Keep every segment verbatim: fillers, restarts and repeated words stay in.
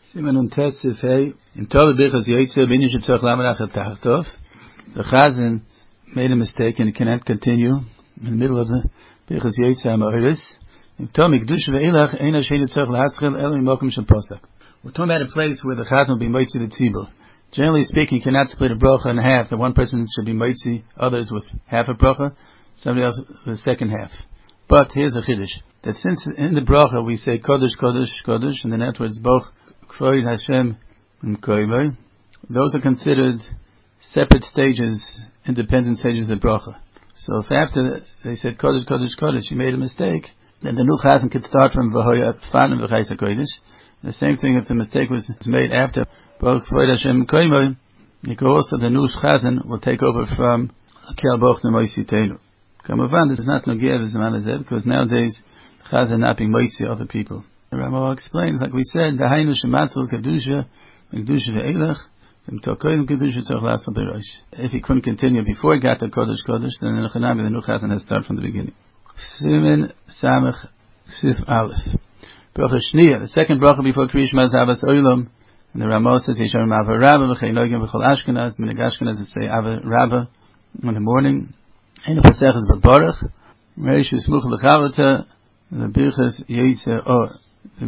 Siman und Testif, hey, in Tove Birchas Yoitze, bin ich Tzorch Lamerach Tachtov. The Chazan made a mistake and he cannot continue in the middle of the Birchas Yoitze Amoris. In Tomik Dush Ve'ilach, Eina Sheinu Tzorch Lahatzchel, Elo Imokum Shem Posach. We're talking about a place where the Chazan will be Moitzi the Tzibur. Generally speaking, you cannot split a bracha in half. The one person should be Moitzi, others with half a bracha, somebody else with the second half. But here's a chiddush, that since in the bracha we say Kodesh, Kodesh, Kodesh, and then afterwards both K'void Hashem and Koivay, those are considered separate stages, independent stages of the bracha. So if after they said Kodesh, Kodesh, Kodesh, you made a mistake, then the new chazan could start from V'hoya Fan and V'chayis HaKodesh. The same thing if the mistake was made after both K'void Hashem and Koivay, you could also, the new chazan will take over from Kel Boch Nemoisi Teinu. Kamavan, this is not Nogev as the man is there, because nowadays chazan not being Moitzi other people. The Rambam explains, like we said, the Hainu Shematzul Kedusha, Kedusha Ve'elach, if he couldn't continue before he got to Kodesh Kodesh, then in the Chanami, the new chazan has started from the beginning. Simen Samech Sif Aleph. Bracha Shniya, the second bracha before Kriya Shema is Avas Olam, and the Rambam says, Yesharim Ava Rabba, V'chei Nogim V'chol Ashkenaz, Minig Ashkenaz, say Ava Rabba in the morning. Einu Pesach is Babarach, Reish Yismuch L'chavata, the Birchas Yoitze Or. The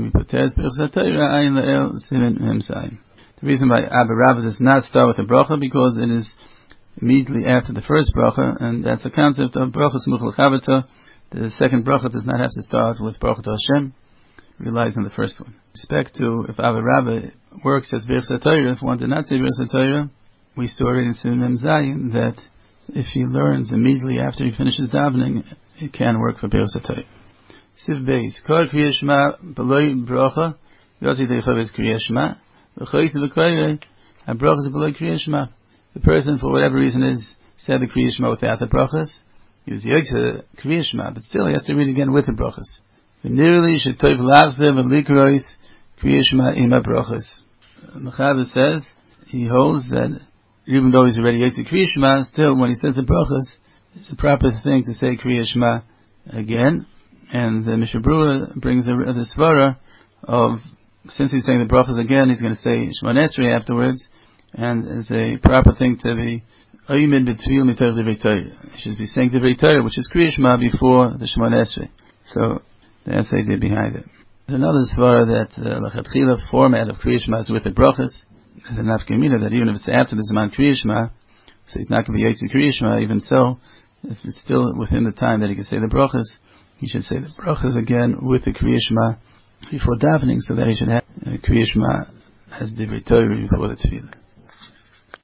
reason why Abba Rabba does not start with the bracha because it is immediately after the first bracha, and that's the concept of bracha smuch l'chavata. The second bracha does not have to start with bracha to Hashem, relies on the first one. With respect to if Abba Rabba works as Birchas Torah, if one did not say Birchas Torah, we saw already in Siman Zayin that if he learns immediately after he finishes davening, it can work for Birchas Torah. Siv Beis, Kol Kriya Shema B'loi Bracha, Yotzi Teichav is Kriya Shema, V'choyis V'koyre, and Bracha is B'loi Kriya Shema. The person, for whatever reason, is said the Kriya Shema without the Brachas. He was Yotzi Kriya Shema, but still he has to read again with the Brachas. V'nirli Shetoiv Lachze V'likrois Kriya Shema Ima Brachas. Mechaber says, he holds that even though he's already Yotzi Kriya Shema, still when he says the Brachas, it's a proper thing to say Kriya Shema again. And the Mishnah Berurah brings the, the svara of, since he's saying the brachas again, he's going to say Shemona Esrei afterwards, and it's a proper thing to be Oyimid B'Tfil Mitov Divrei Torah. He should be saying Divrei Torah, which is Kriya Shema before the Shemona Esrei. So that's the idea behind it. There's another svara that the uh, Lachatchila format of Kriya Shema is with the brachas. There's a nafkamina that even if it's after the Zaman Kriya Shema, so he's not going to be Yotzi Kriya Shema, even so, if it's still within the time that he can say the brachas, he should say the brachas again with the Kriya Shema before davening, so that he should have uh, Kriya Shema as Divrei Torah before the Tefillah.